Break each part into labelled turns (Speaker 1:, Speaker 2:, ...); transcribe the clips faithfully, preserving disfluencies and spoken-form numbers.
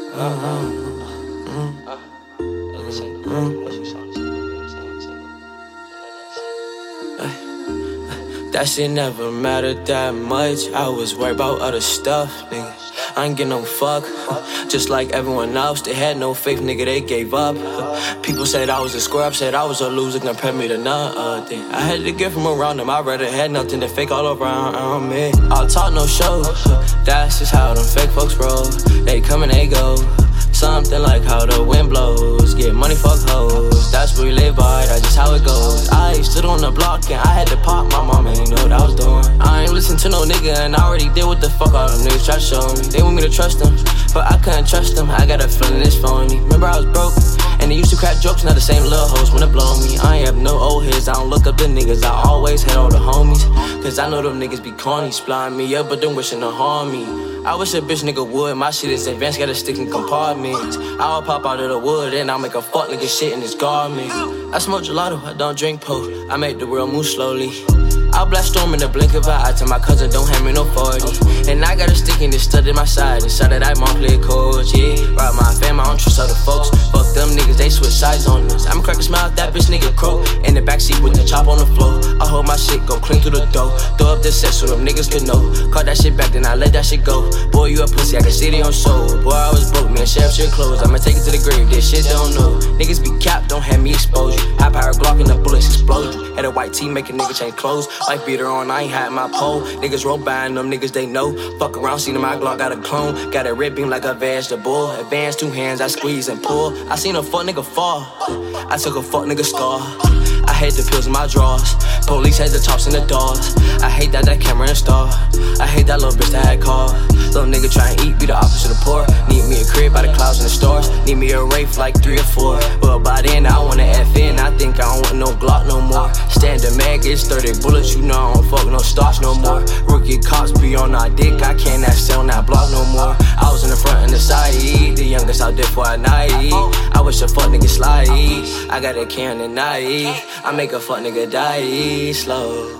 Speaker 1: That shit never mattered that much. I was worried about other stuff, nigga. I ain't get no fuck. Just like everyone else, they had no faith, nigga, they gave up. People said I was a scrub, said I was a loser, compared me to nothing. I had to get from around them, I rather had nothing than fake all around me. All talk, no show. That's just how them fake folks roll. They come and they go. Something like how the wind blows. Get money, fuck hoes. That's what we live by, that's just how it goes. I stood on the block and I had to pop. My mama ain't know what I was doing. I ain't listen to no nigga and I already did what the fuck all them niggas try to show me. They want me to trust them, but I couldn't trust them. I got a feeling it's following me. Remember I was broke and they used to crack jokes. Now the same little hoes wanna blow me. I ain't have no old heads, I don't look up the niggas. I always had all the homies, cause I know them niggas be corny. Splitting me up but them wishing to harm me. I wish a bitch nigga would. My shit is advanced, gotta stick in compartments. I'll pop out of the wood and I'll make a fuck nigga shit in his garment. I smoke gelato, I don't drink po. I make the world move slowly. I'll blast storm in the blink of an eye. Tell my cousin don't hand me no forty. And I got a stick in this stud in my side. Inside of that mom play coach, yeah. Right, my fam, I don't trust other folks. Fuck them niggas, they switch sides on us. I'ma crack a smile if that bitch nigga croak. In the backseat with the chop on the floor. I hold my shit, go clean through the door. Throw up the set so them niggas can know. Caught that shit back, then I let that shit go. Boy, you a pussy, I can see it on soul. Boy, I was broke, man, sheriff shit closed. I'ma take it to the grave, this shit don't know. Niggas be capped, don't have me expose you. High power Glock and the bullets explode you. Had a white tee, make a nigga change clothes. Like beater on, I ain't had my pole. Niggas roll by and them niggas they know. Fuck around, seen my Glock got a clone. Got a red beam like a vegetable. Advance two hands, I squeeze and pull. I seen a fuck nigga fall. I took a fuck nigga scar. I had the pills in my drawers. Police had the tops and the doors. I hate that that camera and star. I hate that little bitch that had car. Little nigga try and eat, be the opposite of poor. Need me a crib by the clouds and the stars. Need me a Wraith like three or four. But by then I wanna F in. I think I don't want no Glock no more. Standard mag, it's thirty bullets. You know I don't fuck no stars no more. Rookie cops be on our dick. I can't act stay on that block no more. I was in the front and the side. The youngest out there for a night. I wish a fuck nigga slide. I got a can and night. I make a fuck nigga die slow.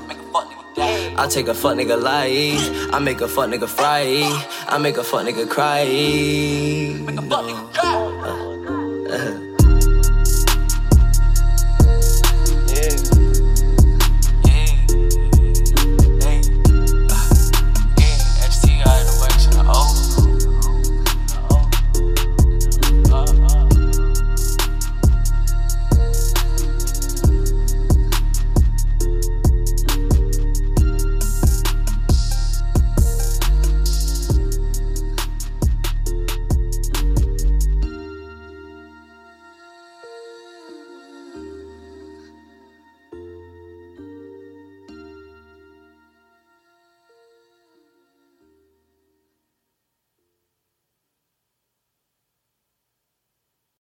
Speaker 1: I take a fuck nigga life. I make a fuck nigga fry. I make a fuck nigga cry. No.